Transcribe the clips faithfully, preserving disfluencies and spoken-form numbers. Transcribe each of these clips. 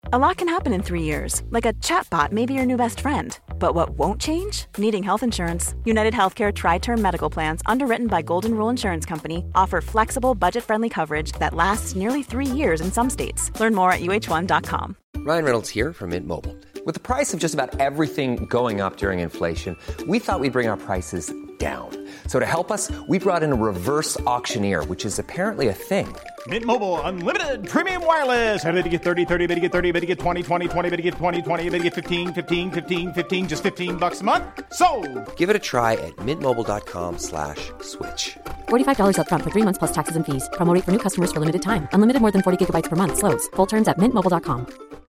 A lot can happen in three years, like a chatbot may be your new best friend. But what won't change? Needing health insurance. United Healthcare Tri-Term Medical Plans, underwritten by Golden Rule Insurance Company, offer flexible, budget-friendly coverage that lasts nearly three years in some states. Learn more at U H one dot com. Ryan Reynolds here from Mint Mobile. With the price of just about everything going up during inflation, we thought we'd bring our prices down. So to help us, we brought in a reverse auctioneer, which is apparently a thing. Mint Mobile Unlimited Premium Wireless. How to get thirty, thirty, how to get thirty, how to get twenty, twenty, twenty, how to get twenty, twenty, how to get fifteen, fifteen, fifteen, fifteen, just fifteen bucks a month? Sold! Give it a try at mintmobile.com slash switch. forty-five dollars up front for three months plus taxes and fees. Promo rate for new customers for limited time. Unlimited more than forty gigabytes per month. Slows full terms at mint mobile dot com.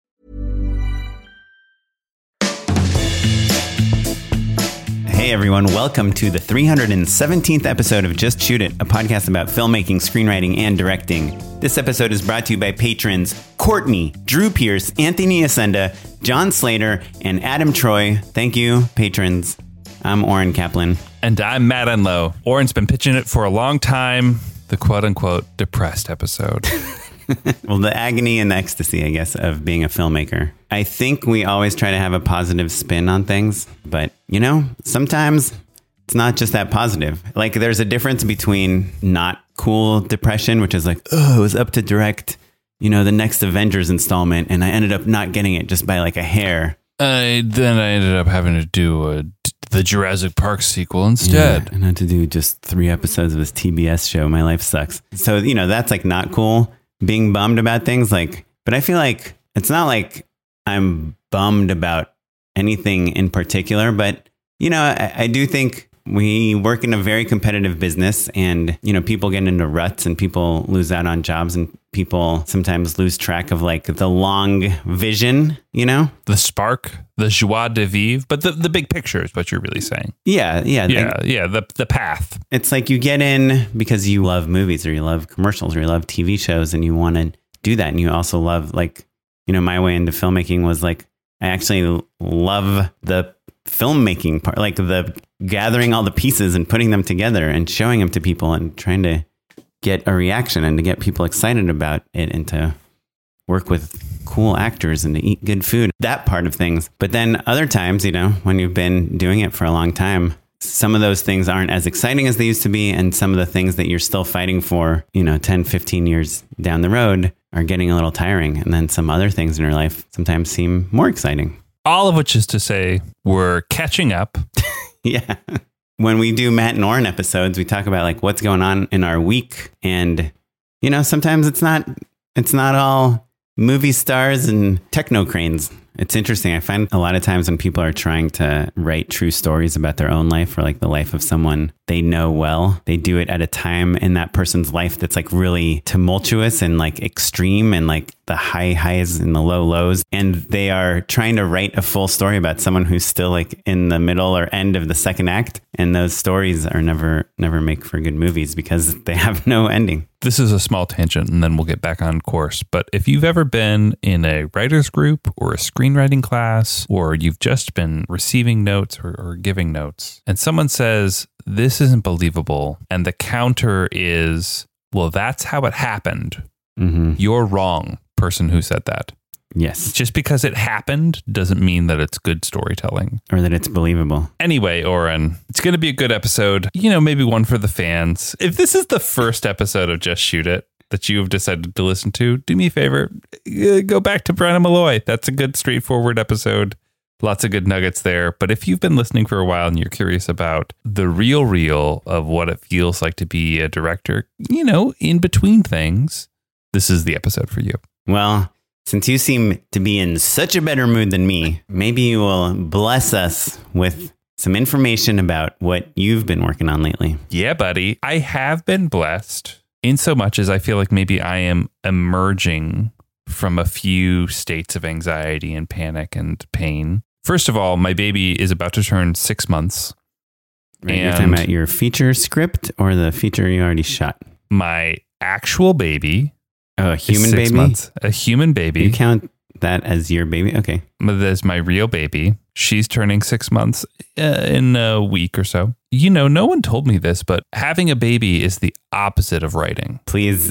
Hey everyone, welcome to the three hundred seventeenth episode of Just Shoot It, a podcast about filmmaking, screenwriting, and directing. This episode is brought to you by patrons Courtney, Drew Pierce, Anthony Ascenda, John Slater, and Adam Troy. Thank you, patrons. I'm Oren Kaplan. And I'm Matt Enlow. Oren's been pitching it for a long time, the quote-unquote depressed episode. Well, the agony and the ecstasy, I guess, of being a filmmaker. I think we always try to have a positive spin on things, but, you know, sometimes it's not just that positive. Like, there's a difference between not cool depression, which is like, oh, I was up to direct, you know, the next Avengers installment, and I ended up not getting it just by like a hair. Uh, then I ended up having to do a, the Jurassic Park sequel instead. Yeah, and I had to do just three episodes of this T B S show. My life sucks. So, you know, that's like not cool. Being bummed about things, like, but I feel like it's not like I'm bummed about anything in particular, but, you know, I, I do think we work in a very competitive business, and, you know, people get into ruts and people lose out on jobs, and people sometimes lose track of like the long vision, you know, the spark, the joie de vivre, but the, the big picture is what you're really saying. Yeah. Yeah. Yeah. Like, yeah. The, the path. It's like you get in because you love movies or you love commercials or you love T V shows and you want to do that. And you also love, like, you know, my way into filmmaking was like, I actually love the filmmaking part, like the gathering all the pieces and putting them together and showing them to people and trying to get a reaction and to get people excited about it and to work with cool actors and to eat good food, that part of things. But then other times, you know, when you've been doing it for a long time, some of those things aren't as exciting as they used to be. And some of the things that you're still fighting for, you know, ten, fifteen years down the road are getting a little tiring. And then some other things in your life sometimes seem more exciting. All of which is to say we're catching up. Yeah. When we do Matt and Oren episodes, we talk about like what's going on in our week. And, you know, sometimes it's not, it's not all movie stars and techno cranes. It's interesting. I find a lot of times when people are trying to write true stories about their own life or like the life of someone they know well, they do it at a time in that person's life that's like really tumultuous and like extreme and like the high highs and the low lows. And they are trying to write a full story about someone who's still like in the middle or end of the second act. And those stories are never, never make for good movies because they have no ending. This is a small tangent and then we'll get back on course. But if you've ever been in a writer's group or a screenwriting class, or you've just been receiving notes or, or giving notes, and someone says, this isn't believable, and the counter is, well, that's how it happened. Mm-hmm. You're wrong, person who said that. Yes. Just because it happened doesn't mean that it's good storytelling. Or that it's believable. Anyway, Oren, it's going to be a good episode. You know, maybe one for the fans. If this is the first episode of Just Shoot It that you have decided to listen to, do me a favor, go back to Brenna Malloy. That's a good, straightforward episode. Lots of good nuggets there. But if you've been listening for a while and you're curious about the real real of what it feels like to be a director, you know, in between things, this is the episode for you. Well, since you seem to be in such a better mood than me, maybe you will bless us with some information about what you've been working on lately. Yeah, buddy. I have been blessed in so much as I feel like maybe I am emerging from a few states of anxiety and panic and pain. First of all, my baby is about to turn six months. Right, you're talking about your feature script or the feature you already shot? My actual baby. Oh, a human six baby? Months. A human baby. You count that as your baby? Okay. That's my real baby. She's turning six months uh, in a week or so. You know, no one told me this, but having a baby is the opposite of writing. Please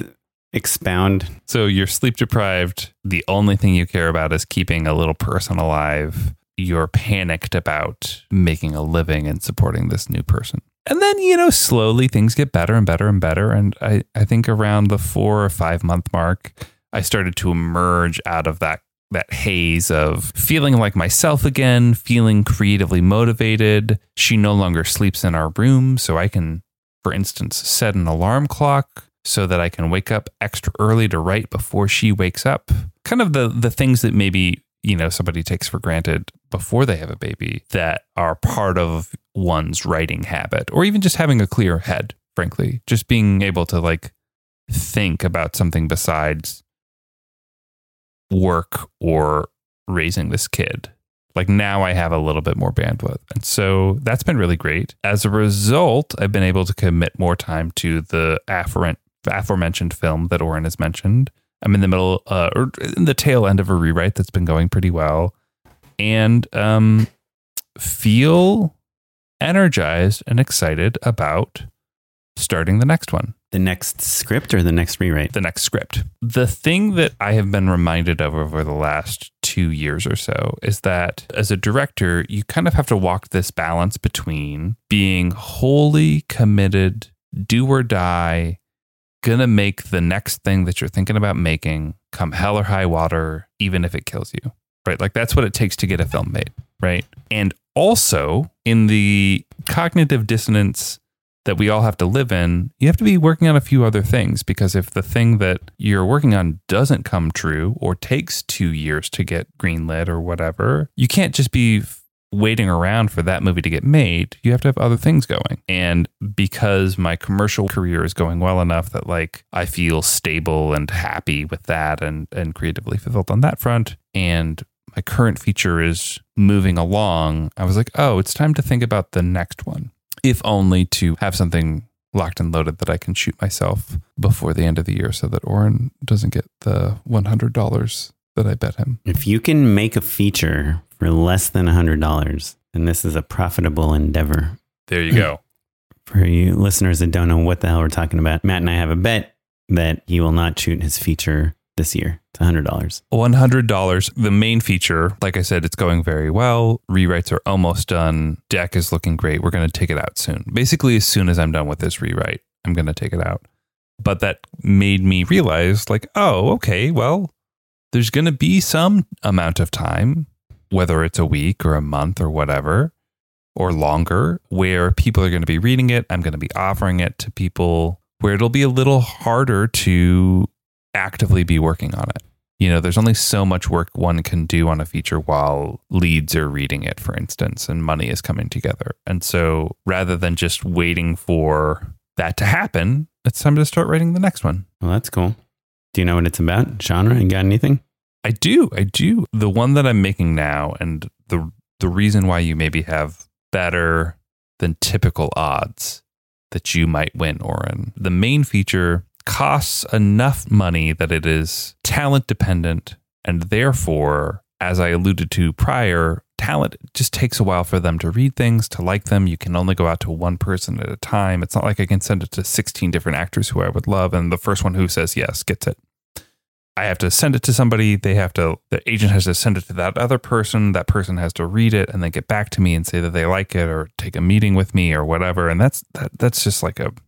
expound? So you're sleep deprived. The only thing you care about is keeping a little person alive. You're panicked about making a living and supporting this new person. And then, you know, slowly things get better and better and better. And I, I think around the four or five month mark, I started to emerge out of that that haze of feeling like myself again, feeling creatively motivated. She no longer sleeps in our room. So I can, for instance, set an alarm clock so that I can wake up extra early to write before she wakes up. Kind of the the things that maybe, you know, somebody takes for granted before they have a baby that are part of one's writing habit, or even just having a clear head, frankly, just being able to like think about something besides work or raising this kid. Like now I have a little bit more bandwidth. And so that's been really great. As a result, I've been able to commit more time to the afferent, aforementioned film that Oren has mentioned. I'm in the middle, uh, or in the tail end of a rewrite that's been going pretty well, and um, feel energized and excited about starting the next one. The next script or the next rewrite? The next script. The thing that I have been reminded of over the last two years or so is that as a director, you kind of have to walk this balance between being wholly committed, do or die, gonna make the next thing that you're thinking about making come hell or high water, even if it kills you, right? Like that's what it takes to get a film made, right? And also in the cognitive dissonance that we all have to live in, you have to be working on a few other things, because if the thing that you're working on doesn't come true or takes two years to get greenlit or whatever, you can't just be waiting around for that movie to get made. You have to have other things going. And because my commercial career is going well enough that like I feel stable and happy with that and and creatively fulfilled on that front, and my current feature is moving along, I was like, oh, it's time to think about the next one. If only to have something locked and loaded that I can shoot myself before the end of the year so that Oren doesn't get the one hundred dollars that I bet him. If you can make a feature for less than one hundred dollars, then this is a profitable endeavor. There you go. For you listeners that don't know what the hell we're talking about, Matt and I have a bet that he will not shoot his feature this year. It's one hundred dollars. one hundred dollars. The main feature, like I said, it's going very well. Rewrites are almost done. Deck is looking great. We're going to take it out soon. Basically, as soon as I'm done with this rewrite, I'm going to take it out. But that made me realize like, oh, okay, well, there's going to be some amount of time, whether it's a week or a month or whatever, or longer, where people are going to be reading it. I'm going to be offering it to people where it'll be a little harder to actively be working on it. You know, there's only so much work one can do on a feature while leads are reading it, for instance, and money is coming together. And so rather than just waiting for that to happen, it's time to start writing the next one. Well, that's cool. Do you know what it's about? Genre? You got anything? I do. I do. The one that I'm making now, and the the reason why you maybe have better than typical odds that you might win, Oren, the main feature costs enough money that it is talent dependent, and therefore, as I alluded to prior, talent just takes a while for them to read things, to like them. You can only go out to one person at a time. It's not like I can send it to sixteen different actors who I would love, and the first one who says yes gets it. I have to send it to somebody. They have to, the agent has to send it to that other person. That person has to read it and then get back to me and say that they like it or take a meeting with me or whatever. And that's, that, that's just like a,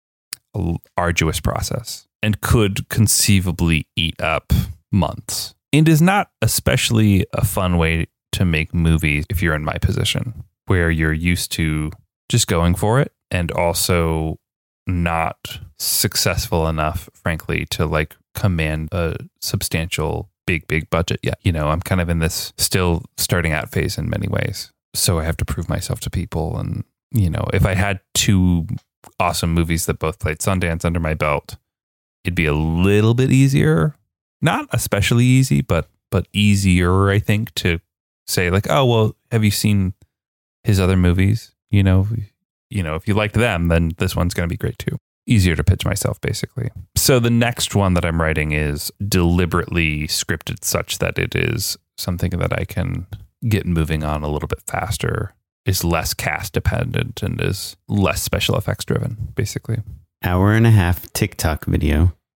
a arduous process and could conceivably eat up months. It is not especially a fun way to make movies if you're in my position, where you're used to just going for it and also not successful enough, frankly, to like command a substantial big, big budget yet. You know, I'm kind of in this still starting out phase in many ways. So I have to prove myself to people. And, you know, if I had two awesome movies that both played Sundance under my belt, it'd be a little bit easier. Not especially easy, but but easier, I think, to say like, oh, well, have you seen his other movies? You know, you know, if you liked them, then this one's going to be great too. Easier to pitch myself, basically. So the next one that I'm writing is deliberately scripted such that it is something that I can get moving on a little bit faster, is less cast dependent, and is less special effects driven, basically. Hour and a half TikTok video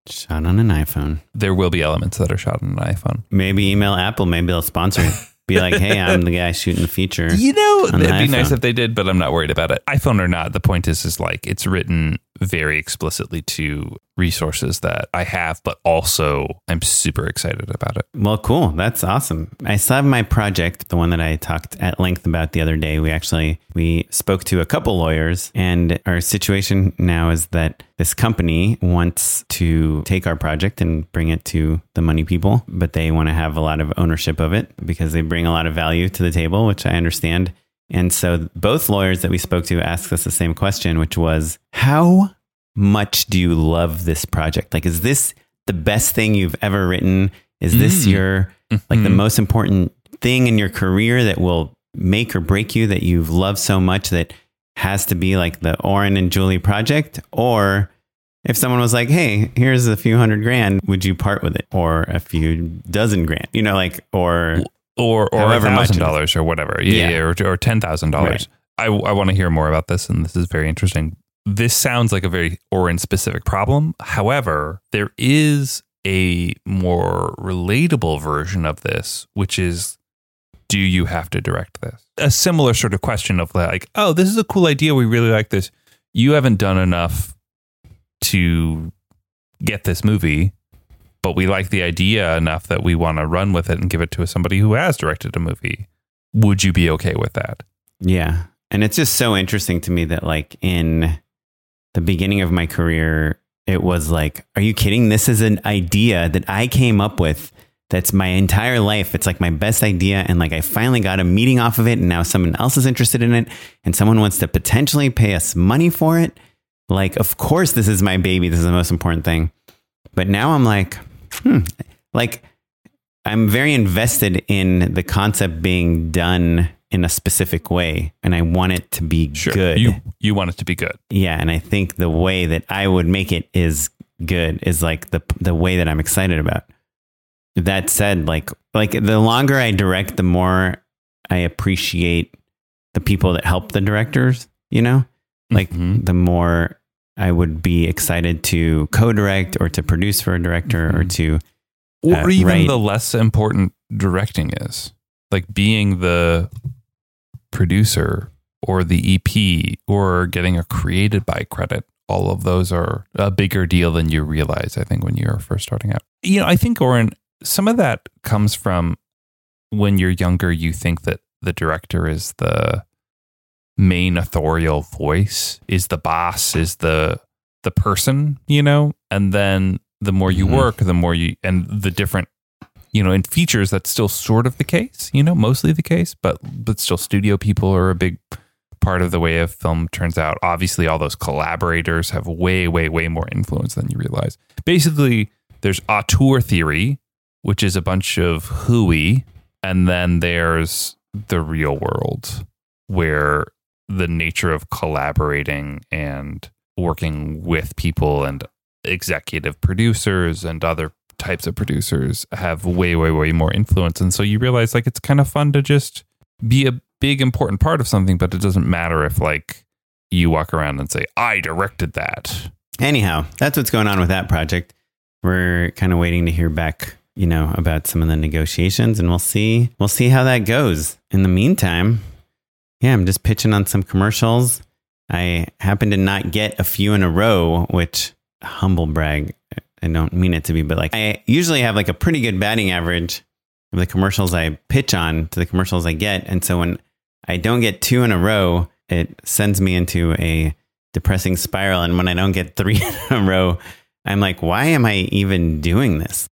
Shot on an iPhone. There will be elements that are shot on an iPhone. Maybe email Apple. Maybe they'll sponsor it. Be like, hey, I'm the guy shooting the feature. You know, it'd be iPhone. nice if they did, but I'm not worried about it. iPhone or not, the point is, is like it's written very explicitly to resources that I have, but also I'm super excited about it. Well, cool. That's awesome. I still have my project, the one that I talked at length about the other day. We actually, we spoke to a couple lawyers, and our situation now is that this company wants to take our project and bring it to the money people, but they want to have a lot of ownership of it because they bring a lot of value to the table, which I understand. And so both lawyers that we spoke to asked us the same question, which was, how much do you love this project? Like, is this the best thing you've ever written? Is this Mm. your, like, the most important thing in your career that will make or break you, that you've loved so much that has to be like the Oren and Julie project? Or if someone was like, hey, here's a few hundred grand, would you part with it? Or a few dozen grand, you know, like, or... Or or However a much thousand it is. dollars or whatever. Yeah, Yeah. yeah, or, or ten thousand dollars. I, I want to hear more about this, and this is very interesting. This sounds like a very Oren specific problem. However, there is a more relatable version of this, which is, do you have to direct this? A similar sort of question of like, oh, this is a cool idea. We really like this. You haven't done enough to get this movie, but we like the idea enough that we want to run with it and give it to somebody who has directed a movie. Would you be okay with that? Yeah. And it's just so interesting to me that, like, in the beginning of my career, it was like, are you kidding? This is an idea that I came up with. That's my entire life. It's like my best idea. And like, I finally got a meeting off of it. And now someone else is interested in it. And someone wants to potentially pay us money for it. Like, of course, this is my baby. This is the most important thing. But now I'm like, hmm, like, I'm very invested in the concept being done in a specific way, and I want it to be Sure. good. You you want it to be good. Yeah, and I think the way that I would make it is good is like the the way that I'm excited about. That said, like like the longer I direct, the more I appreciate the people that help the directors, you know? Like Mhm. the more I would be excited to co-direct or to produce for a director Mm-hmm. or to Or uh, even write. the less important directing is. Like being the producer or the E P or getting a created by credit. All of those are a bigger deal than you realize, I think, when you're first starting out. You know, I think, Oren, some of that comes from when you're younger, you think that the director is the main authorial voice, is the boss, is the the person, you know? And then the more you Mhm. work, the more you, and the different, you know, in features, that's still sort of the case, you know, mostly the case, but but still studio people are a big part of the way a film turns out. Obviously, all those collaborators have way, way, way more influence than you realize. Basically, there's auteur theory, which is a bunch of hooey, and then there's the real world, where the nature of collaborating and working with people and executive producers and other types of producers have way, way, way more influence. And so you realize, like, it's kind of fun to just be a big, important part of something, but it doesn't matter if, like, you walk around and say, I directed that. Anyhow, that's what's going on with that project. We're kind of waiting to hear back, you know, about some of the negotiations, and we'll see. We'll see how that goes. In the meantime, yeah, I'm just pitching on some commercials. I happen to not get a few in a row, which, humble brag, I don't mean it to be, but like I usually have like a pretty good batting average of the commercials I pitch on to the commercials I get. And so when I don't get two in a row, it sends me into a depressing spiral. And when I don't get three in a row, I'm like, why am I even doing this?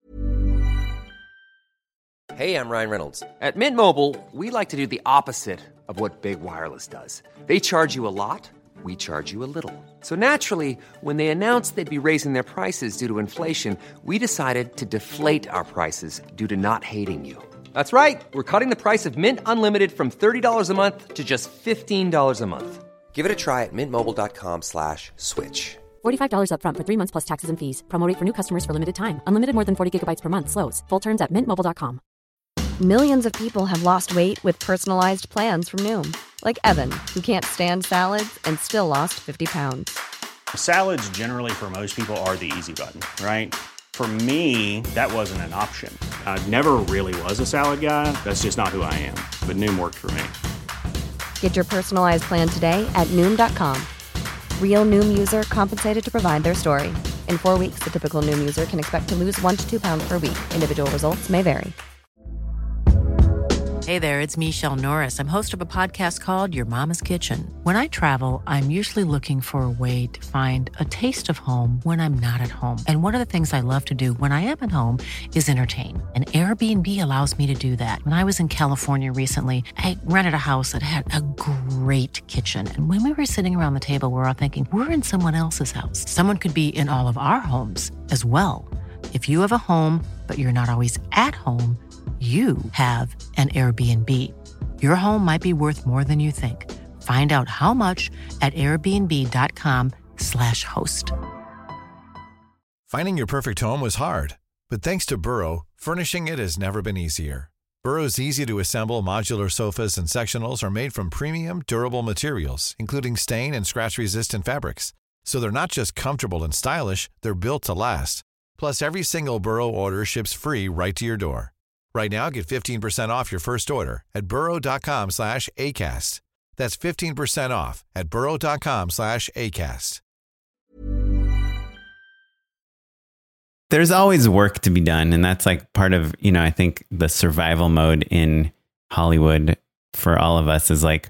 Hey, I'm Ryan Reynolds. At Mint Mobile, we like to do the opposite of what Big Wireless does. They charge you a lot, we charge you a little. So naturally, when they announced they'd be raising their prices due to inflation, we decided to deflate our prices due to not hating you. That's right. We're cutting the price of Mint Unlimited from thirty dollars a month to just fifteen dollars a month. Give it a try at mintmobile.com slash switch. forty-five dollars up front for three months plus taxes and fees. Promo rate for new customers for limited time. Unlimited more than forty gigabytes per month slows. Full terms at mint mobile dot com. Millions of people have lost weight with personalized plans from Noom. Like Evan, who can't stand salads and still lost fifty pounds. Salads generally for most people are the easy button, right? For me, that wasn't an option. I never really was a salad guy. That's just not who I am. But Noom worked for me. Get your personalized plan today at Noom dot com. Real Noom user compensated to provide their story. In four weeks, the typical Noom user can expect to lose one to two pounds per week. Individual results may vary. Hey there, it's Michelle Norris. I'm host of a podcast called Your Mama's Kitchen. When I travel, I'm usually looking for a way to find a taste of home when I'm not at home. And one of the things I love to do when I am at home is entertain. And Airbnb allows me to do that. When I was in California recently, I rented a house that had a great kitchen. And when we were sitting around the table, we were all thinking, we're in someone else's house. Someone could be in all of our homes as well. If you have a home, but you're not always at home, you have an Airbnb. Your home might be worth more than you think. Find out how much at airbnb.com slash host. Finding your perfect home was hard, but thanks to Burrow, furnishing it has never been easier. Burrow's easy-to-assemble modular sofas and sectionals are made from premium, durable materials, including stain and scratch-resistant fabrics. So they're not just comfortable and stylish, they're built to last. Plus, every single Burrow order ships free right to your door. Right now, get fifteen percent off your first order at burrow.com slash ACAST. That's fifteen percent off at burrow.com slash ACAST. There's always work to be done. And that's like part of, you know, I think the survival mode in Hollywood for all of us is like,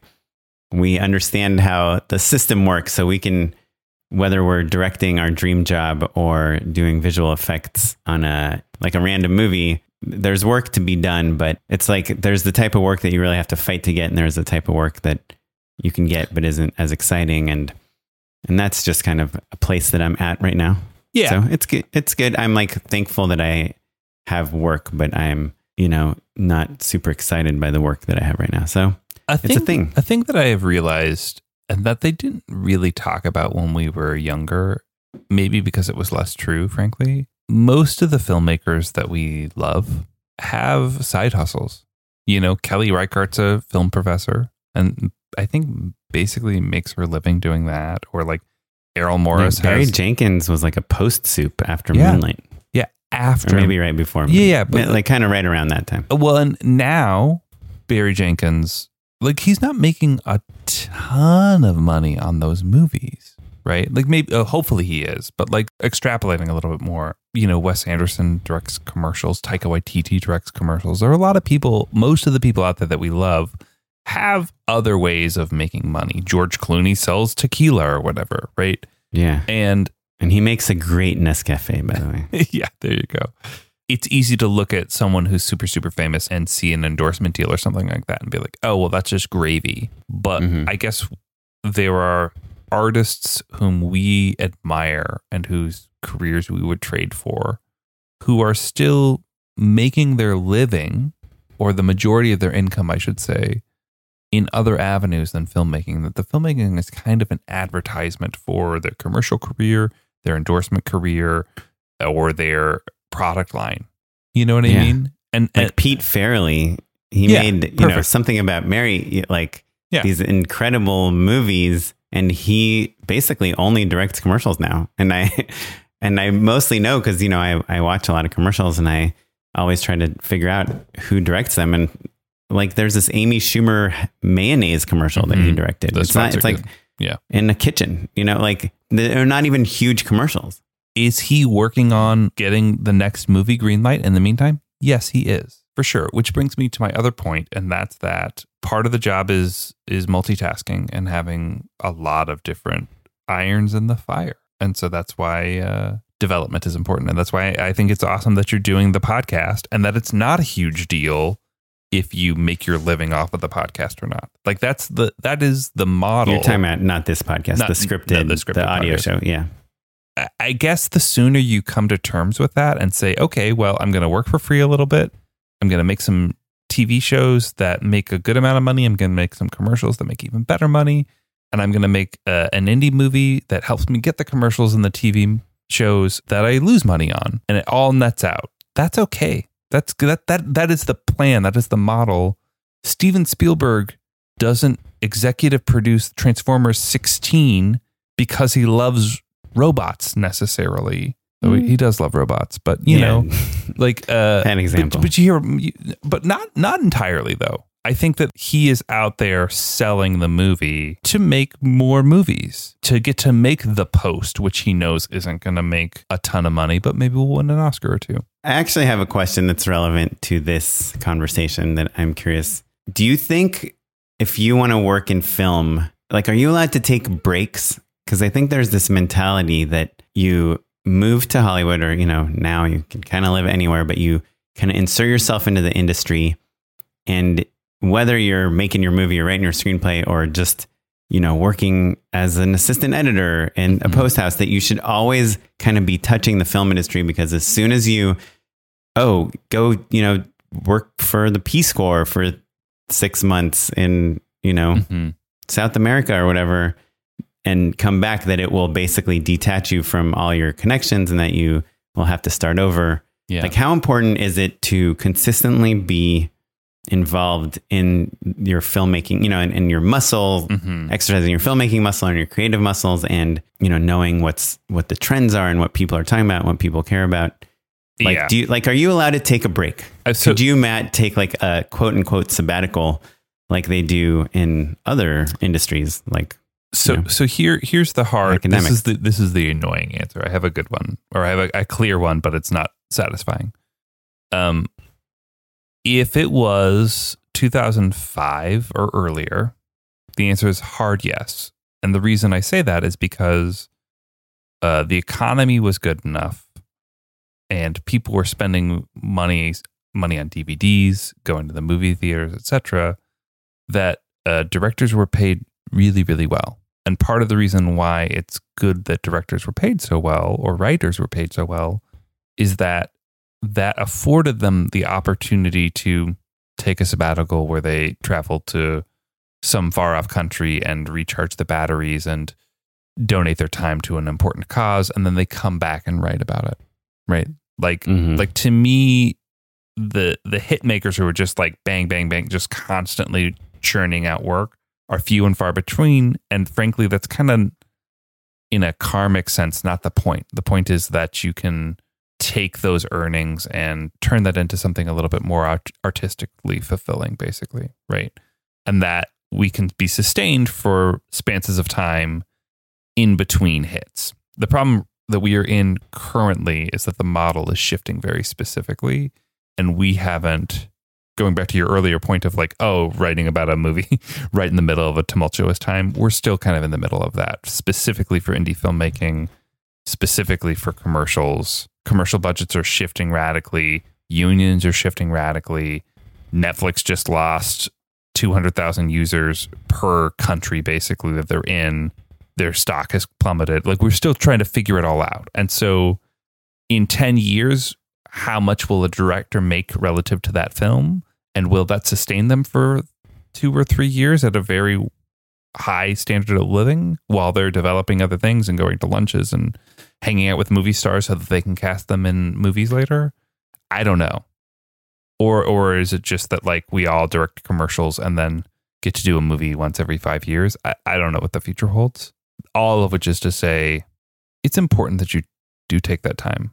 we understand how the system works. So we can, whether we're directing our dream job or doing visual effects on a, like a random movie, there's work to be done, but it's like there's the type of work that you really have to fight to get, and there's the type of work that you can get but isn't as exciting, and and that's just kind of a place that I'm at right now. Yeah, so it's good. It's good. I'm like thankful that I have work, but I'm, you know, not super excited by the work that I have right now. So a thing, it's a thing. A thing that I have realized, and that they didn't really talk about when we were younger, maybe because it was less true, frankly. Most of the filmmakers that we love have side hustles. You know, Kelly Reichardt's a film professor, and I think basically makes her living doing that. Or like Errol Morris. Yeah, Barry has, Jenkins was like a post soup after yeah, Moonlight. Yeah, after. Or maybe right before. Yeah, yeah. But like kind of right around that time. Well, and now Barry Jenkins, like he's not making a ton of money on those movies. Right? Like maybe, uh, hopefully he is, but like extrapolating a little bit more, you know, Wes Anderson directs commercials, Taika Waititi directs commercials. There are a lot of people, most of the people out there that we love have other ways of making money. George Clooney sells tequila or whatever, right? Yeah. And, and he makes a great Nescafe, by the way. Yeah, there you go. It's easy to look at someone who's super, super famous and see an endorsement deal or something like that and be like, oh, well, that's just gravy. But mm-hmm. I guess there are artists whom we admire and whose careers we would trade for, who are still making their living, or the majority of their income, I should say, in other avenues than filmmaking. That the filmmaking is kind of an advertisement for their commercial career, their endorsement career, or their product line. You know what I yeah. mean? And, like and Pete Farrelly, he yeah, made you perfect. know Something About Mary, like yeah. these incredible movies. And he basically only directs commercials now. And I and I mostly know because, you know, I, I watch a lot of commercials and I always try to figure out who directs them. And like there's this Amy Schumer mayonnaise commercial mm-hmm. that he directed. The it's not, it's like yeah. in a kitchen, you know, like they're not even huge commercials. Is he working on getting the next movie greenlight in the meantime? Yes, he is. For sure. Which brings me to my other point, and that's that part of the job is is multitasking and having a lot of different irons in the fire. And so that's why uh, development is important. And that's why I think it's awesome that you're doing the podcast, and that it's not a huge deal if you make your living off of the podcast or not. Like that's the that is the model. You're talking about not this podcast, not, the scripted, no, the, scripted the audio podcast. show. Yeah. I guess the sooner you come to terms with that and say, okay, well, I'm going to work for free a little bit. I'm going to make some T V shows that make a good amount of money. I'm going to make some commercials that make even better money. And I'm going to make uh, an indie movie that helps me get the commercials and the T V shows that I lose money on. And it all nets out. That's okay. That's that that that is the plan. That is the model. Steven Spielberg doesn't executive produce Transformers sixteen because he loves robots necessarily. Though he, he does love robots, but you Yeah. know, like uh, An example. But, but you hear, but not not entirely though. I think that he is out there selling the movie to make more movies, to get to make The Post, which he knows isn't going to make a ton of money, but maybe we'll win an Oscar or two. I actually have a question that's relevant to this conversation that I'm curious. Do you think if you want to work in film, like, are you allowed to take breaks? Because I think there's this mentality that you move to Hollywood, or, you know, now you can kind of live anywhere, but you kind of insert yourself into the industry, and whether you're making your movie or writing your screenplay or just, you know, working as an assistant editor in a Mm-hmm. post house, that you should always kind of be touching the film industry, because as soon as you, oh, go, you know, work for the Peace Corps for six months in, you know, Mm-hmm. South America or whatever, and come back, that it will basically detach you from all your connections and that you will have to start over. Yeah. Like, how important is it to consistently be involved in your filmmaking, you know, and, and your muscle, Mhm. exercising your filmmaking muscle and your creative muscles, and, you know, knowing what's, what the trends are and what people are talking about, and what people care about. Like, Yeah. do you, like, are you allowed to take a break? Uh, so- Could you, Matt, take like a quote unquote sabbatical like they do in other industries? Like, So you know, so here here's the hard. Academics. This is the this is the annoying answer. I have a good one, or I have a, a clear one, but it's not satisfying. Um, if it was two thousand five or earlier, the answer is hard yes. And the reason I say that is because uh, the economy was good enough, and people were spending money money on D V Ds, going to the movie theaters, et cetera, that uh, directors were paid really, really well. And part of the reason why it's good that directors were paid so well, or writers were paid so well, is that that afforded them the opportunity to take a sabbatical where they travel to some far off country and recharge the batteries and donate their time to an important cause, and then they come back and write about it. Right? Like Mhm. like to me, the the hit makers who are just like bang, bang, bang, just constantly churning out work are few and far between. And frankly, that's kind of, in a karmic sense, not the point. The point is that you can take those earnings and turn that into something a little bit more art- artistically fulfilling, basically, right? And that we can be sustained for spans of time in between hits. The problem that we are in currently is that the model is shifting very specifically, and we haven't, going back to your earlier point of like, oh, writing about a movie right in the middle of a tumultuous time, we're still kind of in the middle of that, specifically for indie filmmaking, specifically for commercials. Commercial budgets are shifting radically. Unions are shifting radically. Netflix just lost two hundred thousand users per country, basically, that they're in. Their stock has plummeted. Like, we're still trying to figure it all out. And so in ten years, how much will a director make relative to that film? And will that sustain them for two or three years at a very high standard of living while they're developing other things and going to lunches and hanging out with movie stars so that they can cast them in movies later? I don't know. Or or is it just that, like, we all direct commercials and then get to do a movie once every five years? I, I don't know what the future holds. All of which is to say, it's important that you do take that time.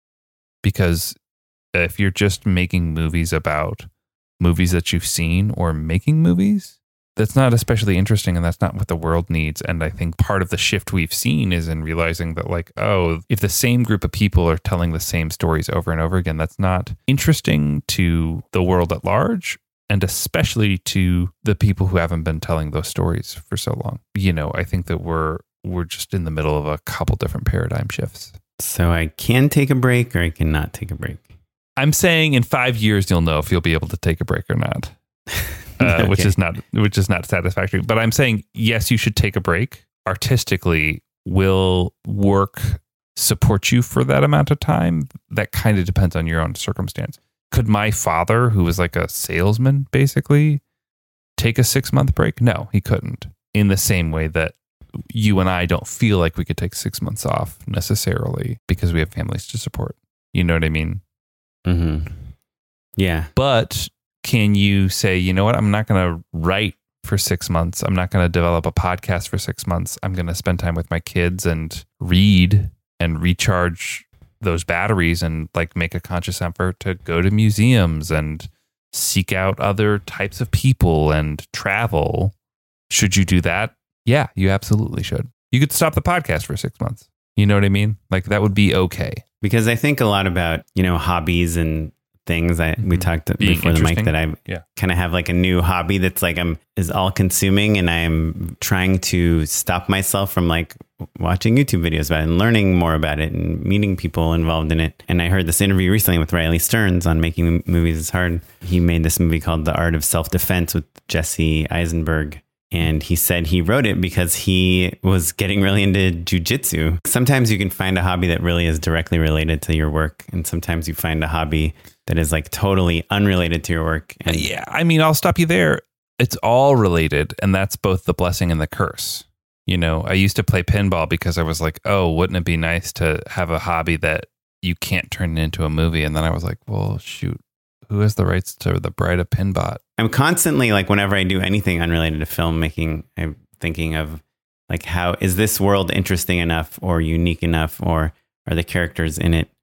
Because if you're just making movies about movies that you've seen or making movies, that's not especially interesting, and that's not what the world needs. And I think part of the shift we've seen is in realizing that, like, oh, if the same group of people are telling the same stories over and over again, that's not interesting to the world at large, and especially to the people who haven't been telling those stories for so long. You know, I think that we're we're just in the middle of a couple different paradigm shifts. so I can take a break or I cannot take a break. I'm saying in five years you'll know if you'll be able to take a break or not, uh, Okay. which is not which is not satisfactory. But I'm saying yes, you should take a break. Artistically, will work support you for that amount of time? That kind of depends on your own circumstance. Could my father, who was like a salesman, basically take a six month break? No, he couldn't. In the same way that you and I don't feel like we could take six months off necessarily because we have families to support. You know what I mean? Mm-hmm. Yeah. But can you say, you know what, I'm not going to write for six months. I'm not going to develop a podcast for six months. I'm going to spend time with my kids and read and recharge those batteries and like make a conscious effort to go to museums and seek out other types of people and travel. Should you do that? Yeah, you absolutely should. You could stop the podcast for six months. You know what I mean? Like that would be okay. Because I think a lot about, you know, hobbies and things. I we talked Being before the mic interesting. that I Yeah. kind of have like a new hobby that's like I'm is all consuming, and I'm trying to stop myself from like watching YouTube videos about it and learning more about it and meeting people involved in it. And I heard this interview recently with Riley Stearns on Making Movies is Hard. He made this movie called The Art of Self-Defense with Jesse Eisenberg. And he said he wrote it because he was getting really into jujitsu. Sometimes you can find a hobby that really is directly related to your work. And sometimes you find a hobby that is like totally unrelated to your work. And Yeah, I mean, I'll stop you there. It's all related, and that's both the blessing and the curse. You know, I used to play pinball because I was like, oh, wouldn't it be nice to have a hobby that you can't turn into a movie? And then I was like, well, shoot, who has the rights to the Bride of Pinbot? I'm constantly like, whenever I do anything unrelated to filmmaking, I'm thinking of like, how is this world interesting enough or unique enough, or are the characters in it,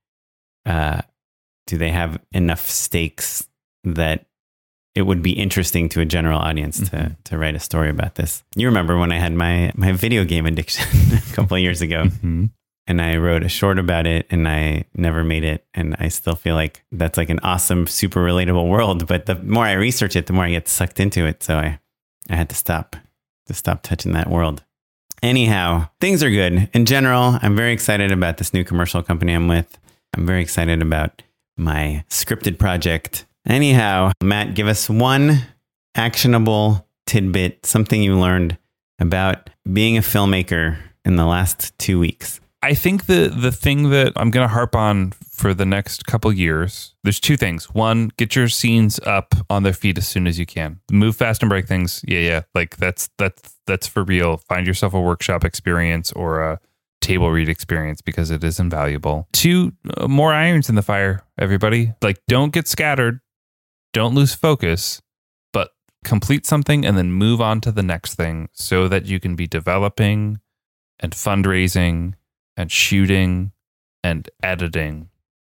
uh, do they have enough stakes that it would be interesting to a general audience to Mm-hmm. to write a story about this? You remember when I had my my video game addiction a couple of years ago, Mm-hmm. and I wrote a short about it, and I never made it, and I still feel like that's like an awesome, super relatable world. But the more I research it, the more I get sucked into it. So I I had to stop to stop touching that world. Anyhow, things are good in general. I'm very excited about this new commercial company I'm with. I'm very excited about my scripted project. Anyhow, Matt, give us one actionable tidbit, something you learned about being a filmmaker in the last two weeks. I think the the thing that I'm going to harp on for the next couple years, there's two things. One, get your scenes up on their feet as soon as you can. Move fast and break things. Yeah, yeah. Like that's that's that's for real. Find yourself a workshop experience or a table read experience, because it is invaluable. Two, uh, more irons in the fire, everybody. Like, don't get scattered. Don't lose focus, but complete something and then move on to the next thing so that you can be developing and fundraising and shooting and editing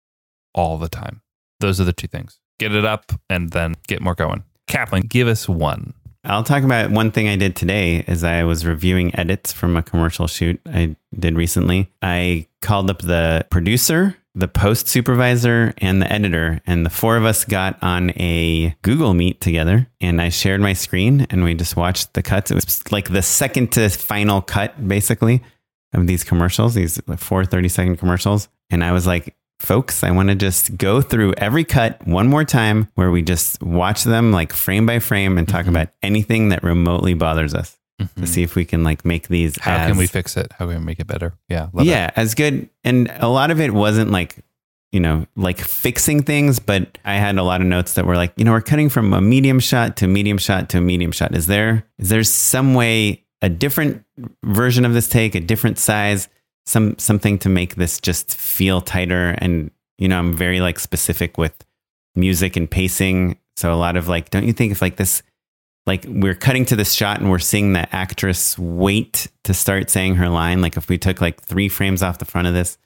all the time. Those are the two things. Get it up and then get more going. Kaplan, give us one. I'll talk about one thing I did today. As I was reviewing edits from a commercial shoot I did recently, I called up the producer, the post supervisor, and the editor, and the four of us got on a Google Meet together, and I shared my screen and we just watched the cuts. It was like the second to final cut, basically, of these commercials, these four thirty second commercials. And I was like, folks, I want to just go through every cut one more time, where we just watch them like frame by frame and talk Mm-hmm. about anything that remotely bothers us, Mm-hmm. to see if we can like make these. How as, can we fix it? How can we make it better? Yeah. Love yeah, it. as good. And a lot of it wasn't like, you know, like fixing things, but I had a lot of notes that were like, you know, we're cutting from a medium shot to a medium shot to a medium shot. Is there, is there some way, a different version of this take, a different size, some, something to make this just feel tighter? And, you know, I'm very like specific with music and pacing. So a lot of like, don't you think if like this, like we're cutting to this shot and we're seeing the actress wait to start saying her line. Like if we took like three frames off the front of this,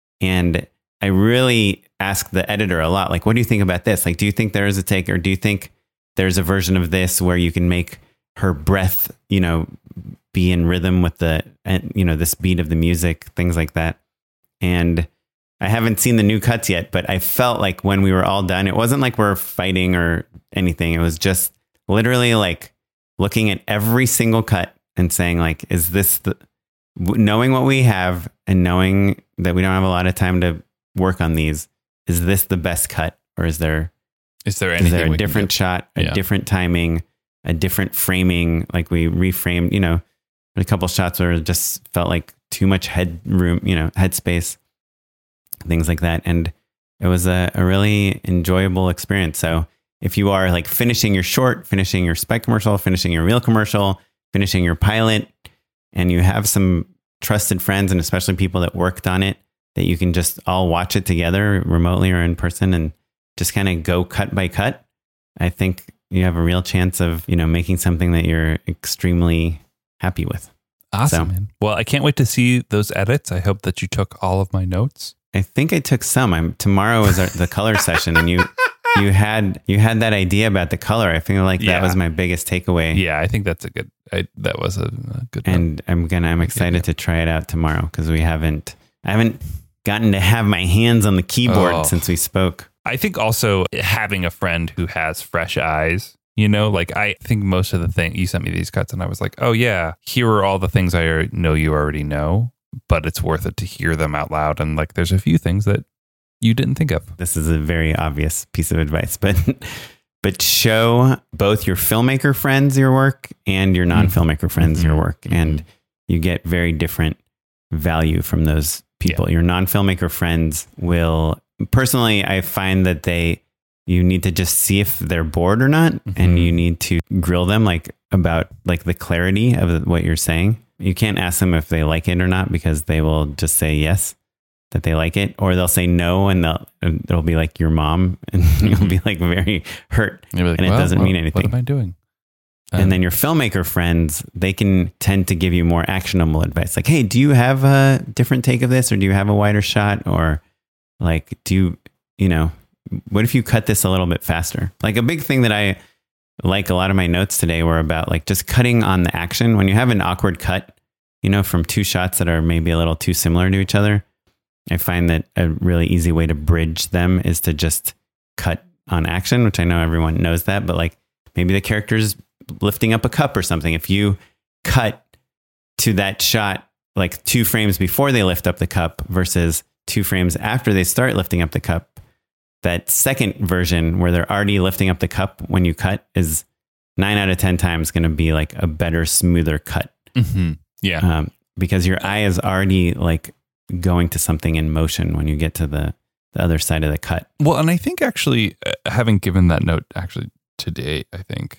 and I really asked the editor a lot, like, what do you think about this? Like, do you think there is a take, or do you think there's a version of this where you can make her breath, you know, be in rhythm with the, you know, this beat of the music, things like that. And I haven't seen the new cuts yet, but I felt like when we were all done, it wasn't like we're fighting or anything. It was just literally like looking at every single cut and saying like, is this the, knowing what we have and knowing that we don't have a lot of time to work on these, is this the best cut, or is there, Is there anything is there a we can different do? shot, a Yeah. different timing, a different framing? Like we reframed, you know, a couple shots where it just felt like too much head room, you know, headspace, things like that. And it was a, a really enjoyable experience. So if you are like finishing your short, finishing your spec commercial, finishing your real commercial, finishing your pilot, and you have some trusted friends and especially people that worked on it, that you can just all watch it together remotely or in person and just kind of go cut by cut, I think you have a real chance of, you know, making something that you're extremely happy with. Awesome. So, man. Well, I can't wait to see those edits. I hope that you took all of my notes. I think I took some. I'm tomorrow is our, the color session, and you you had you had that idea about the color. I feel like that Yeah. was my biggest takeaway. Yeah, I think that's a good. I, that was a, a good. And I'm gonna. I'm excited to try it out tomorrow because we haven't. I haven't gotten to have my hands on the keyboard Oh. since we spoke. I think also having a friend who has fresh eyes. You know, like I think most of the thing you sent me these cuts, and I was like, oh yeah, here are all the things I already know you already know. But it's worth it to hear them out loud. And like, there's a few things that you didn't think of. This is a very obvious piece of advice, but but show both your filmmaker friends your work and your non-filmmaker friends Mm-hmm. your work, and you get very different value from those people. Yeah. Your non-filmmaker friends will, personally, I find that they, you need to just see if they're bored or not, Mm-hmm. and you need to grill them like about like the clarity of what you're saying. You can't ask them if they like it or not, because they will just say yes, that they like it, or they'll say no, and they'll and they'll be like your mom, and you'll be like very hurt, You'll be like, and it well, doesn't well, mean anything. What am I doing? And Um, then your filmmaker friends, they can tend to give you more actionable advice. Like, hey, do you have a different take of this? Or do you have a wider shot? Or like, do you, you know, what if you cut this a little bit faster? Like a big thing that I like, a lot of my notes today were about like just cutting on the action. When you have an awkward cut, you know, from two shots that are maybe a little too similar to each other, I find that a really easy way to bridge them is to just cut on action, which I know everyone knows that, but like maybe the character's lifting up a cup or something. If you cut to that shot like two frames before they lift up the cup versus two frames after they start lifting up the cup, that second version where they're already lifting up the cup when you cut is nine out of ten times going to be like a better, smoother cut. Mm-hmm. Yeah. Um, because your eye is already like going to something in motion when you get to the, the other side of the cut. Well, and I think actually, uh, having given that note actually today, I think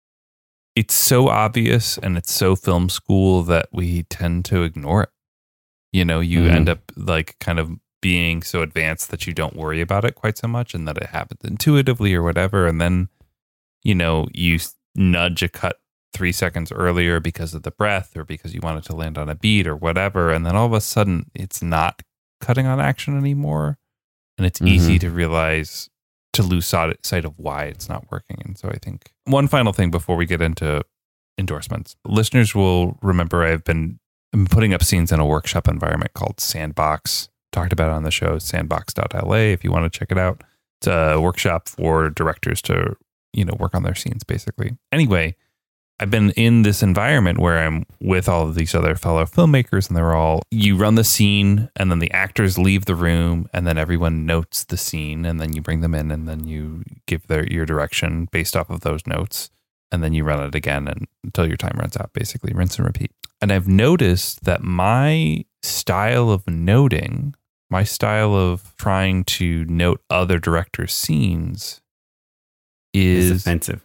it's so obvious and it's so film school that we tend to ignore it. You know, you Mhm. end up like kind of being so advanced that you don't worry about it quite so much, and that it happens intuitively or whatever. And then, you know, you s- nudge a cut three seconds earlier because of the breath or because you want it to land on a beat or whatever. And then all of a sudden it's not cutting on action anymore. And it's easy to realize, to lose sight sight of why it's not working. And so I think one final thing before we get into endorsements, listeners will remember I've been I'm putting up scenes in a workshop environment called Sandbox. Talked about it on the show, sandbox dot L A, if you want to check it out. It's a workshop for directors to, you know, work on their scenes, basically. Anyway, I've been in this environment where I'm with all of these other fellow filmmakers, and they're all, you run the scene, and then the actors leave the room, and then everyone notes the scene, and then you bring them in, and then you give their your direction based off of those notes, and then you run it again and, until your time runs out, basically, rinse and repeat. And I've noticed that my style of noting, my style of trying to note other directors' scenes It's is offensive.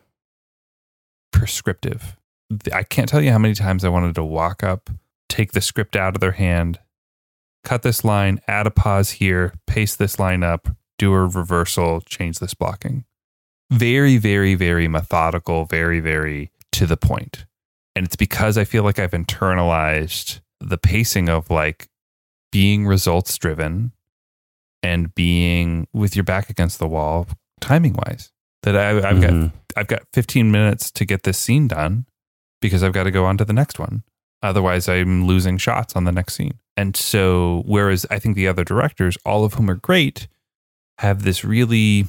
prescriptive. I can't tell you how many times I wanted to walk up, take the script out of their hand, cut this line, add a pause here, paste this line up, do a reversal, change this blocking. Very, very, very methodical, very, very to the point. And it's because I feel like I've internalized the pacing of like being results driven and being with your back against the wall, timing wise. That I, I've Mhm. got I've got fifteen minutes to get this scene done because I've got to go on to the next one. Otherwise, I'm losing shots on the next scene. And so, whereas I think the other directors, all of whom are great, have this really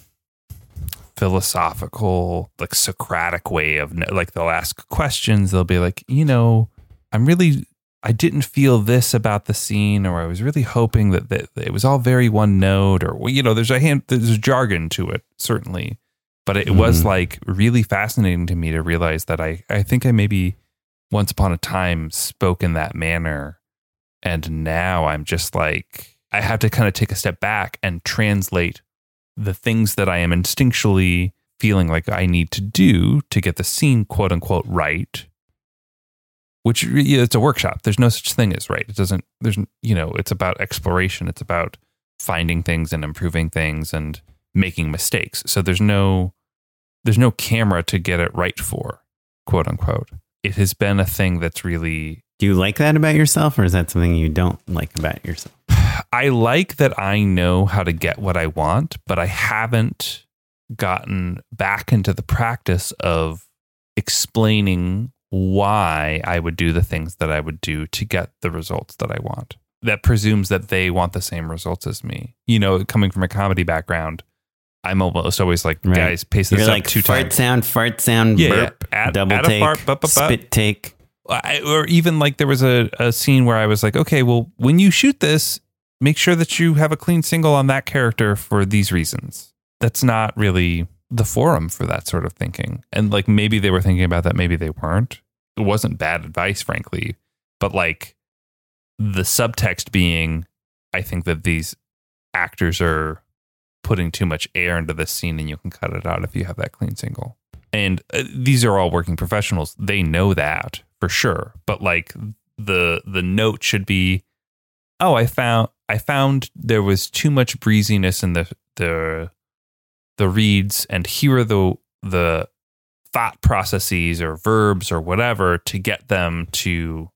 philosophical, like Socratic way of, like, they'll ask questions. They'll be like, you know, I'm really, I didn't feel this about the scene, or I was really hoping that, that it was all very one note, or, well, you know, there's a hand, there's jargon to it, certainly. But it Mhm. was like really fascinating to me to realize that I, I think I maybe once upon a time spoke in that manner. And now I'm just like, I have to kind of take a step back and translate the things that I am instinctually feeling like I need to do to get the scene, quote unquote, right. Which, yeah, it's a workshop. There's no such thing as right. It doesn't, there's, you know, it's about exploration. It's about finding things and improving things and making mistakes. So there's no, there's no camera to get it right for, quote unquote. It has been a thing that's really... Do you like that about yourself, or is that something you don't like about yourself? I like that I know how to get what I want, but I haven't gotten back into the practice of explaining why I would do the things that I would do to get the results that I want. That presumes that they want the same results as me. You know, coming from a comedy background, I'm almost always like, right. guys, pace this You're up like two fart times. sound, fart sound, yeah, burp, yeah. Add, double add take, fart, bup, bup, bup. spit take. I, or even like there was a, a scene where I was like, okay, well, when you shoot this, make sure that you have a clean single on that character for these reasons. That's not really the forum for that sort of thinking. And like maybe they were thinking about that, maybe they weren't. It wasn't bad advice, frankly. But like the subtext being, I think that these actors are putting too much air into this scene and you can cut it out if you have that clean single. And uh, these are all working professionals. They know that for sure. But like the the note should be, oh, I found I found there was too much breeziness in the the the reads, and here are the the thought processes or verbs or whatever to get them to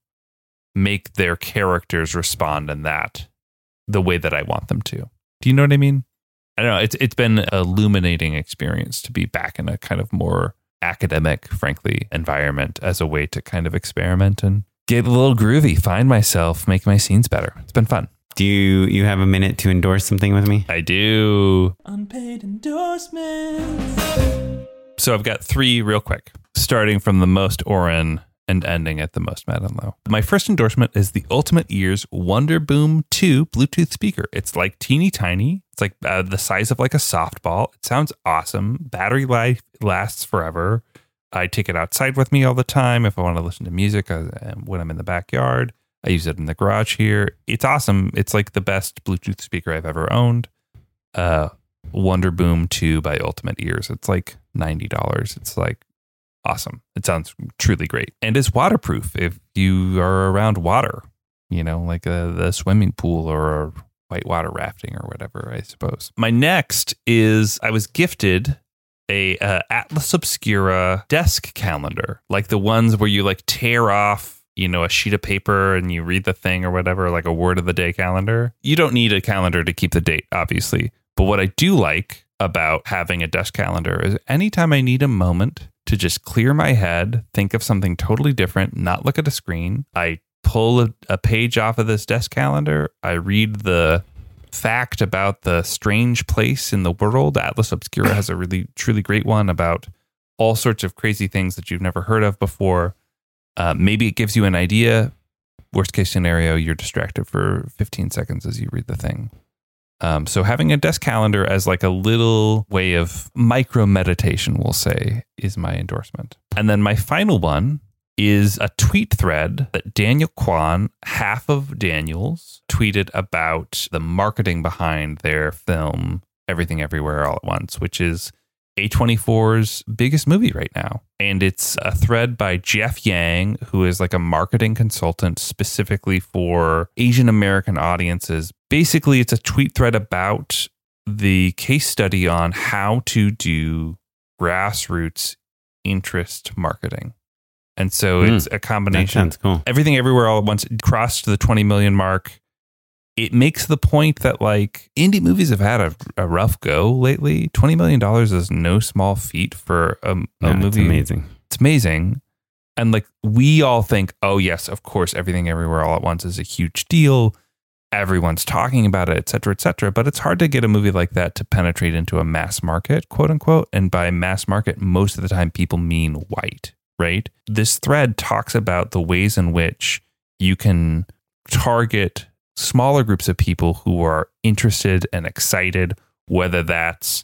make their characters respond in that the way that I want them to. Do you know what I mean? I don't know. It's it's been an illuminating experience to be back in a kind of more academic, frankly, environment as a way to kind of experiment and get a little groovy, find myself, make my scenes better. It's been fun. Do you, you have a minute to endorse something with me? I do. Unpaid endorsements. So I've got three real quick, starting from the most Oren and ending at the most Mad and Low. My first endorsement is the Ultimate Ears Wonder Boom two Bluetooth speaker. It's like teeny tiny. It's like uh, the size of like a softball. It sounds awesome. Battery life lasts forever. I take it outside with me all the time if I want to listen to music uh, when I'm in the backyard. I use it in the garage here. It's awesome. It's like the best Bluetooth speaker I've ever owned. Uh, Wonder Boom two by Ultimate Ears. It's like ninety dollars. It's like awesome. It sounds truly great. And it's waterproof if you are around water, you know, like a, the swimming pool or whitewater rafting or whatever, I suppose. My next is I was gifted a uh, Atlas Obscura desk calendar, like the ones where you like tear off, you know, a sheet of paper and you read the thing or whatever, like a word of the day calendar. You don't need a calendar to keep the date, obviously. But what I do like about having a desk calendar is anytime I need a moment to just clear my head, think of something totally different, not look at a screen, I pull a, a page off of this desk calendar, I read the fact about the strange place in the world. Atlas Obscura has a really, truly great one about all sorts of crazy things that you've never heard of before. Uh, maybe it gives you an idea. Worst case scenario, you're distracted for fifteen seconds as you read the thing. Um, so having a desk calendar as like a little way of micro meditation, we'll say, is my endorsement. And then my final one is a tweet thread that Daniel Kwan, half of Daniels, tweeted about the marketing behind their film Everything Everywhere All at Once, which is A twenty-four's biggest movie right now. And it's a thread by Jeff Yang, who is like a marketing consultant specifically for Asian American audiences. Basically, it's a tweet thread about the case study on how to do grassroots interest marketing. And so mm, it's a combination. That sounds cool. Everything Everywhere All at Once crossed the twenty million mark. It makes the point that like indie movies have had a, a rough go lately. twenty million dollars is no small feat for a, a yeah, movie. It's amazing. It's amazing. And like we all think, oh yes, of course, Everything Everywhere All at Once is a huge deal. Everyone's talking about it, et cetera, et cetera. But it's hard to get a movie like that to penetrate into a mass market, quote unquote. And by mass market, most of the time people mean white, right? This thread talks about the ways in which you can target smaller groups of people who are interested and excited, whether that's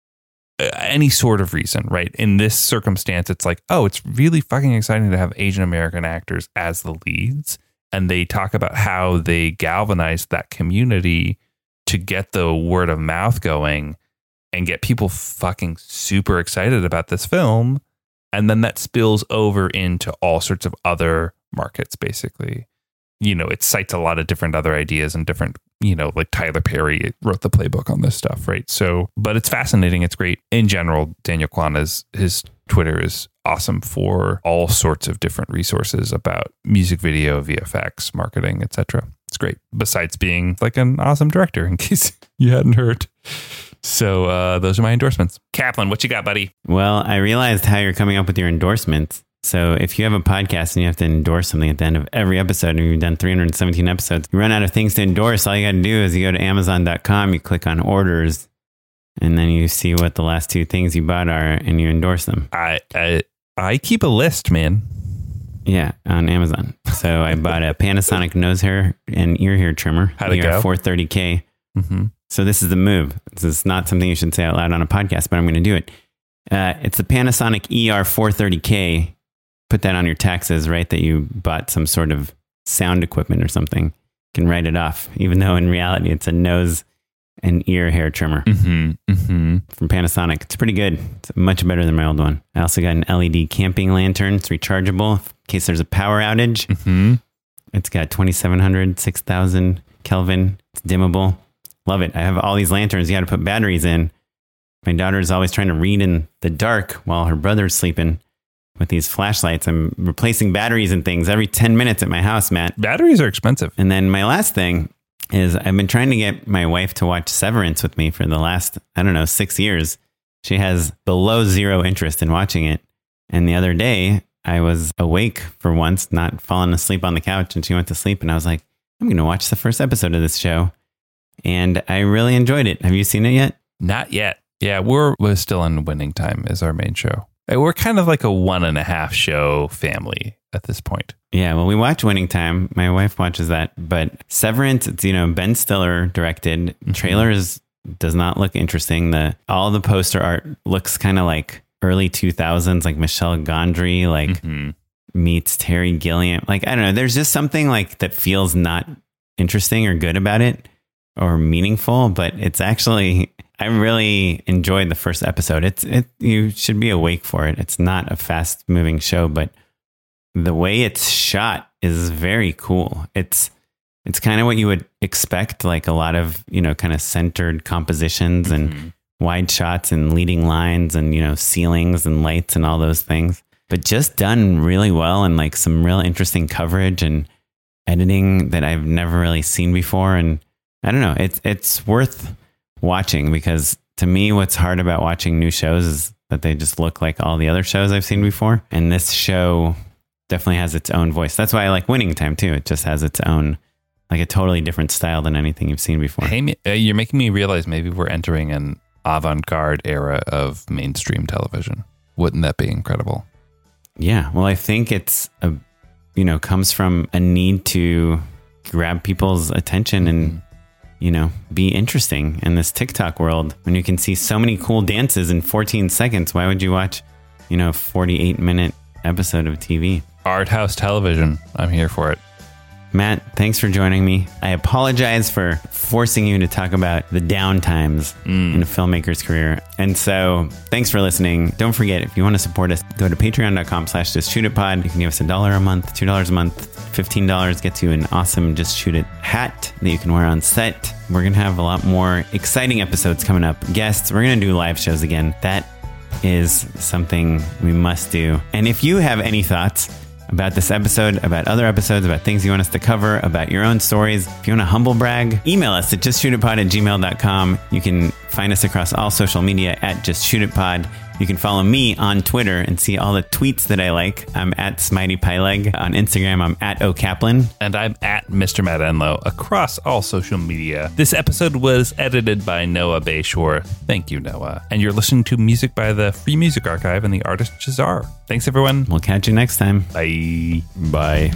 any sort of reason, right? In this circumstance, it's like, oh, it's really fucking exciting to have Asian American actors as the leads. And they talk about how they galvanized that community to get the word of mouth going and get people fucking super excited about this film. And then that spills over into all sorts of other markets, basically. You know, it cites a lot of different other ideas and different you know, like Tyler Perry wrote the playbook on this stuff, right? So, but it's fascinating. It's great. In general, Daniel Kwan is, his Twitter is awesome for all sorts of different resources about music video, V F X, marketing, et cetera. It's great. Besides being like an awesome director, in case you hadn't heard. So uh, those are my endorsements. Kaplan, what you got, buddy? Well, I realized how you're coming up with your endorsements. So if you have a podcast and you have to endorse something at the end of every episode, and you've done three hundred seventeen episodes, you run out of things to endorse. All you got to do is you go to amazon dot com, you click on orders, and then you see what the last two things you bought are, and you endorse them. I I, I keep a list, man. Yeah, on Amazon. So I bought a Panasonic nose hair and ear hair trimmer. How'd it go? four thirty K. Mm-hmm. So this is the move. This is not something you should say out loud on a podcast, but I'm going to do it. Uh, it's the Panasonic E R four thirty K. Put that on your taxes, right? That you bought some sort of sound equipment or something. You can write it off, even though in reality it's a nose and ear hair trimmer mm-hmm, mm-hmm. from Panasonic. It's pretty good. It's much better than my old one. I also got an L E D camping lantern. It's rechargeable in case there's a power outage. Mm-hmm. It's got twenty-seven hundred, six thousand Kelvin. It's dimmable. Love it. I have all these lanterns you got to put batteries in. My daughter is always trying to read in the dark while her brother's sleeping. With these flashlights, I'm replacing batteries and things every ten minutes at my house, Matt. Batteries are expensive. And then my last thing is I've been trying to get my wife to watch Severance with me for the last, I don't know, six years. She has below zero interest in watching it. And the other day I was awake for once, not falling asleep on the couch, and she went to sleep. And I was like, I'm going to watch the first episode of this show. And I really enjoyed it. Have you seen it yet? Not yet. Yeah, we're, we're still in Winning Time as our main show. We're kind of like a one and a half show family at this point. Yeah, well, we watch Winning Time. My wife watches that. But Severance, it's, you know, Ben Stiller directed. Mm-hmm. Trailers does not look interesting. The all the poster art looks kind of like early two thousands, like Michel Gondry, like mm-hmm. meets Terry Gilliam. Like, I don't know. There's just something like that feels not interesting or good about it or meaningful, but it's actually... I really enjoyed the first episode. It's it. You should be awake for it. It's not a fast moving show, but the way it's shot is very cool. It's it's kind of what you would expect, like a lot of, you know, kind of centered compositions mm-hmm. and wide shots and leading lines and, you know, ceilings and lights and all those things, but just done really well and like some real interesting coverage and editing that I've never really seen before. And I don't know, it's it's worth watching, because to me, what's hard about watching new shows is that they just look like all the other shows I've seen before. And this show definitely has its own voice. That's why I like Winning Time too. It just has its own, like a totally different style than anything you've seen before. Hey, uh, you're making me realize maybe we're entering an avant-garde era of mainstream television. Wouldn't that be incredible? Yeah. Well, I think it's a, you know, comes from a need to grab people's attention and, mm-hmm. you know, be interesting in this TikTok world. When you can see so many cool dances in fourteen seconds, why would you watch, you know, a forty-eight minute episode of T V? Art house television. I'm here for it. Matt, thanks for joining me. I apologize for forcing you to talk about the downtimes mm. in a filmmaker's career. And so thanks for listening. Don't forget, if you want to support us, go to patreon.com slash just shoot it pod. You can give us a dollar a month, two dollars a month, fifteen dollars gets you an awesome Just Shoot It hat that you can wear on set. We're going to have a lot more exciting episodes coming up. Guests, we're going to do live shows again. That is something we must do. And if you have any thoughts about this episode, about other episodes, about things you want us to cover, about your own stories, if you want to humble brag, email us at justshootitpod at gmail dot com. You can find us across all social media at justshootitpod. You can follow me on Twitter and see all the tweets that I like. I'm at SmiteyPyleg. On Instagram, I'm at OKaplan. And I'm at Mister Matt Enlow across all social media. This episode was edited by Noah Bayshore. Thank you, Noah. And you're listening to music by the Free Music Archive and the artist Jazar. Thanks, everyone. We'll catch you next time. Bye. Bye.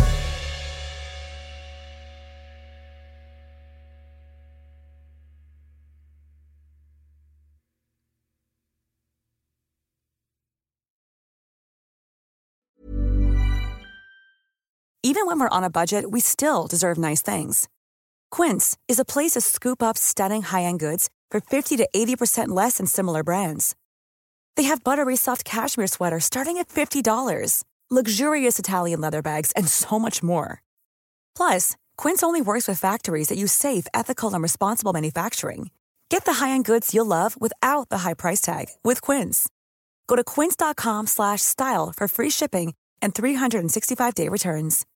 Even when we're on a budget, we still deserve nice things. Quince is a place to scoop up stunning high-end goods for fifty to eighty percent less than similar brands. They have buttery soft cashmere sweaters starting at fifty dollars, luxurious Italian leather bags, and so much more. Plus, Quince only works with factories that use safe, ethical, and responsible manufacturing. Get the high-end goods you'll love without the high price tag with Quince. Go to quince.com slash style for free shipping and three sixty-five day returns.